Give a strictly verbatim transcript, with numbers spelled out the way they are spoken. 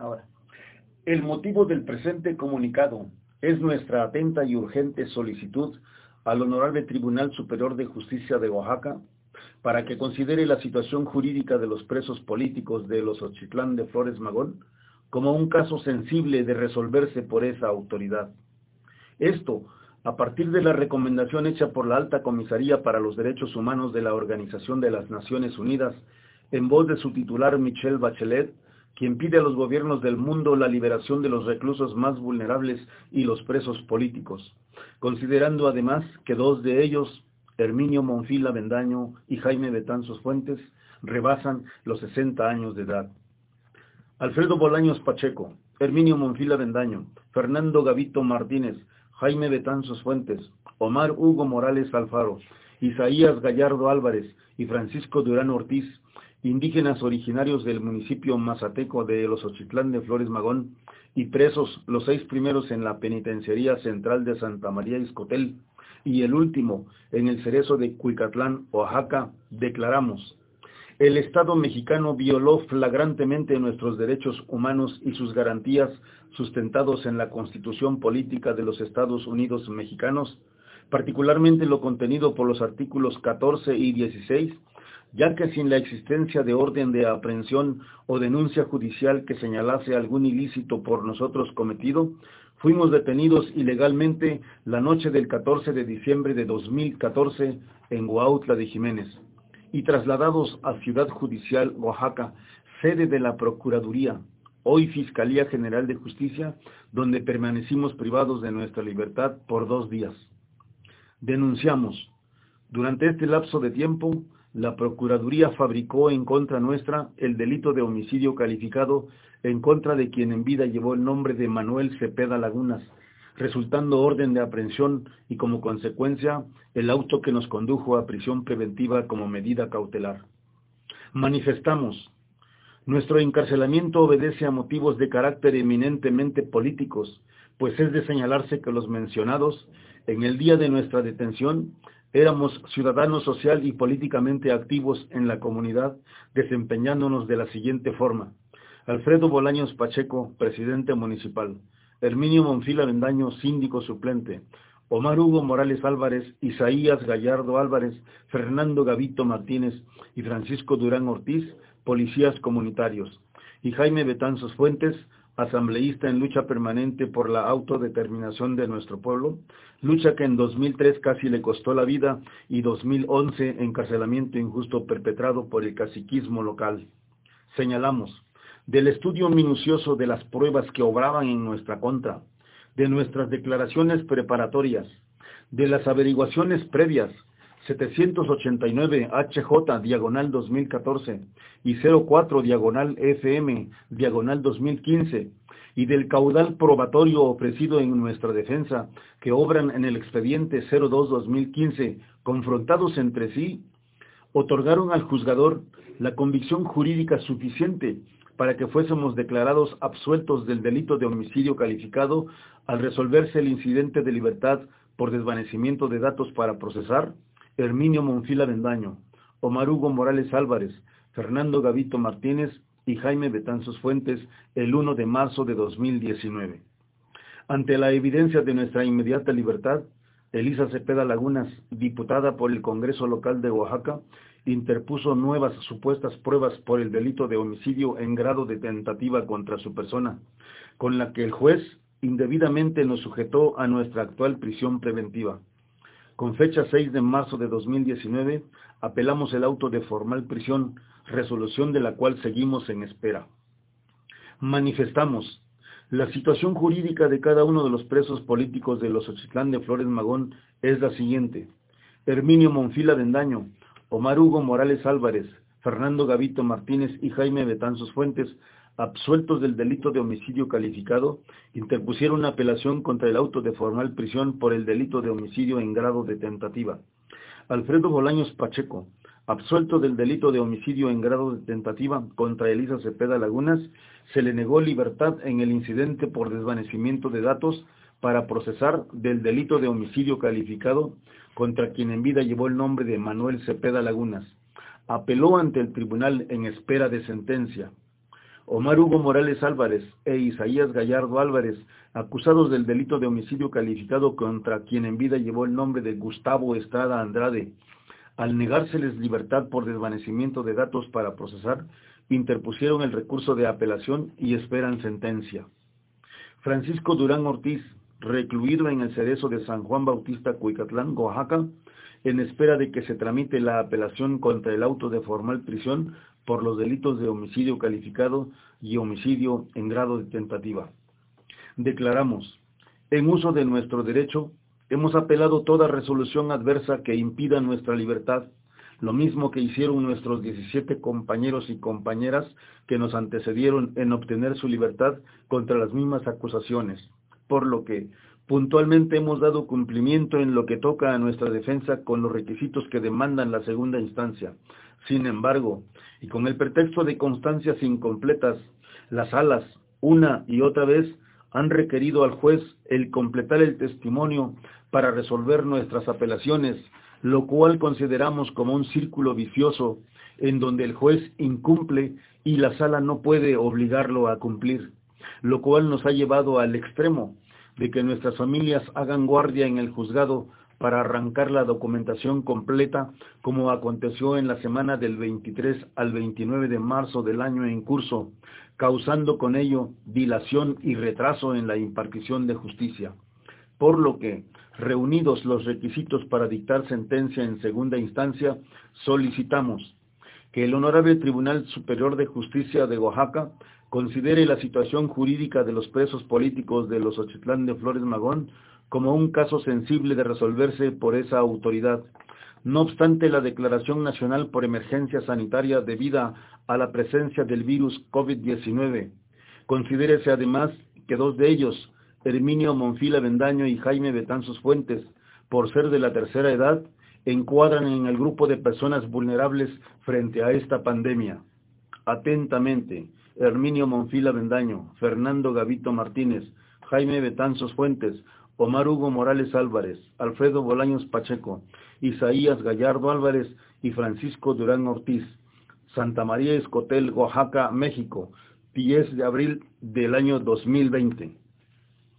Ahora, el motivo del presente comunicado es nuestra atenta y urgente solicitud al Honorable Tribunal Superior de Justicia de Oaxaca para que considere la situación jurídica de los presos políticos de los Ochitlán de Flores Magón como un caso sensible de resolverse por esa autoridad. Esto, a partir de la recomendación hecha por la Alta Comisaría para los Derechos Humanos de la Organización de las Naciones Unidas, en voz de su titular Michelle Bachelet, quien pide a los gobiernos del mundo la liberación de los reclusos más vulnerables y los presos políticos, considerando además que dos de ellos, Herminio Monfil Avendaño y Jaime Betanzos Fuentes, rebasan los sesenta años de edad. Alfredo Bolaños Pacheco, Herminio Monfil Avendaño, Fernando Gavito Martínez, Jaime Betanzos Fuentes, Omar Hugo Morales Alfaro, Isaías Gallardo Álvarez y Francisco Durán Ortiz, indígenas originarios del municipio mazateco de los Ochitlán de Flores Magón, y presos los seis primeros en la Penitenciaría Central de Santa María Ixcotel, y el último en el Cerezo de Cuicatlán, Oaxaca, declaramos: el Estado mexicano violó flagrantemente nuestros derechos humanos y sus garantías sustentados en la Constitución Política de los Estados Unidos Mexicanos, particularmente lo contenido por los artículos catorce y dieciséis, ya que sin la existencia de orden de aprehensión o denuncia judicial que señalase algún ilícito por nosotros cometido, fuimos detenidos ilegalmente la noche del catorce de diciembre de dos mil catorce en Huautla de Jiménez y trasladados a Ciudad Judicial Oaxaca, sede de la Procuraduría, hoy Fiscalía General de Justicia, donde permanecimos privados de nuestra libertad por dos días. Denunciamos: durante este lapso de tiempo, la Procuraduría fabricó en contra nuestra el delito de homicidio calificado en contra de quien en vida llevó el nombre de Manuel Cepeda Lagunas, resultando orden de aprehensión y como consecuencia el auto que nos condujo a prisión preventiva como medida cautelar. Manifestamos: nuestro encarcelamiento obedece a motivos de carácter eminentemente políticos, pues es de señalarse que los mencionados, en el día de nuestra detención, éramos ciudadanos social y políticamente activos en la comunidad, desempeñándonos de la siguiente forma: Alfredo Bolaños Pacheco, presidente municipal; Herminio Monfil Avendaño, síndico suplente; Omar Hugo Morales Álvarez, Isaías Gallardo Álvarez, Fernando Gavito Martínez y Francisco Durán Ortiz, policías comunitarios; y Jaime Betanzos Fuentes, asambleísta en lucha permanente por la autodeterminación de nuestro pueblo, lucha que en dos mil tres casi le costó la vida, y dos mil once encarcelamiento injusto perpetrado por el caciquismo local. Señalamos: del estudio minucioso de las pruebas que obraban en nuestra contra, de nuestras declaraciones preparatorias, de las averiguaciones previas, setecientos ochenta y nueve H J diagonal dos mil catorce y cero cuatro diagonal F M diagonal dos mil quince, y del caudal probatorio ofrecido en nuestra defensa, que obran en el expediente cero dos dos mil quince, confrontados entre sí, otorgaron al juzgador la convicción jurídica suficiente para que fuésemos declarados absueltos del delito de homicidio calificado al resolverse el incidente de libertad por desvanecimiento de datos para procesar Herminio Monfil Avendaño, Omar Hugo Morales Álvarez, Fernando Gavito Martínez y Jaime Betanzos Fuentes el primero de marzo de dos mil diecinueve. Ante la evidencia de nuestra inmediata libertad, Elisa Cepeda Lagunas, diputada por el Congreso Local de Oaxaca, interpuso nuevas supuestas pruebas por el delito de homicidio en grado de tentativa contra su persona, con la que el juez indebidamente nos sujetó a nuestra actual prisión preventiva. Con fecha seis de marzo de dos mil diecinueve, apelamos el auto de formal prisión, resolución de la cual seguimos en espera. Manifestamos: la situación jurídica de cada uno de los presos políticos de los Ochitlán de Flores Magón es la siguiente: Herminio Monfil Avendaño, Omar Hugo Morales Álvarez, Fernando Gavito Martínez y Jaime Betanzos Fuentes, absueltos del delito de homicidio calificado, interpusieron una apelación contra el auto de formal prisión por el delito de homicidio en grado de tentativa. Alfredo Bolaños Pacheco, absuelto del delito de homicidio en grado de tentativa contra Elisa Cepeda Lagunas, se le negó libertad en el incidente por desvanecimiento de datos para procesar del delito de homicidio calificado contra quien en vida llevó el nombre de Manuel Cepeda Lagunas. Apeló ante el tribunal en espera de sentencia. Omar Hugo Morales Álvarez e Isaías Gallardo Álvarez, acusados del delito de homicidio calificado contra quien en vida llevó el nombre de Gustavo Estrada Andrade, al negárseles libertad por desvanecimiento de datos para procesar, interpusieron el recurso de apelación y esperan sentencia. Francisco Durán Ortiz, recluido en el Cerezo de San Juan Bautista, Cuicatlán, Oaxaca, en espera de que se tramite la apelación contra el auto de formal prisión por los delitos de homicidio calificado y homicidio en grado de tentativa. Declaramos, en uso de nuestro derecho, hemos apelado toda resolución adversa que impida nuestra libertad, lo mismo que hicieron nuestros diecisiete compañeros y compañeras que nos antecedieron en obtener su libertad contra las mismas acusaciones, por lo que puntualmente hemos dado cumplimiento en lo que toca a nuestra defensa con los requisitos que demandan la segunda instancia. Sin embargo, y con el pretexto de constancias incompletas, las salas, una y otra vez, han requerido al juez el completar el testimonio para resolver nuestras apelaciones, lo cual consideramos como un círculo vicioso en donde el juez incumple y la sala no puede obligarlo a cumplir, lo cual nos ha llevado al extremo de que nuestras familias hagan guardia en el juzgado para arrancar la documentación completa, como aconteció en la semana del veintitrés al veintinueve de marzo del año en curso, causando con ello dilación y retraso en la impartición de justicia. Por lo que, reunidos los requisitos para dictar sentencia en segunda instancia, solicitamos que el Honorable Tribunal Superior de Justicia de Oaxaca considere la situación jurídica de los presos políticos de los Ochitlán de Flores Magón como un caso sensible de resolverse por esa autoridad. No obstante la declaración nacional por emergencia sanitaria debida a la presencia del virus COVID diecinueve, considérese además que dos de ellos, Herminio Monfil Avendaño y Jaime Betanzos Fuentes, por ser de la tercera edad, encuadran en el grupo de personas vulnerables frente a esta pandemia. Atentamente, Herminio Monfil Avendaño, Fernando Gavito Martínez, Jaime Betanzos Fuentes, Omar Hugo Morales Álvarez, Alfredo Bolaños Pacheco, Isaías Gallardo Álvarez y Francisco Durán Ortiz. Santa María Escotel, Oaxaca, México, diez de abril del año dos mil veinte.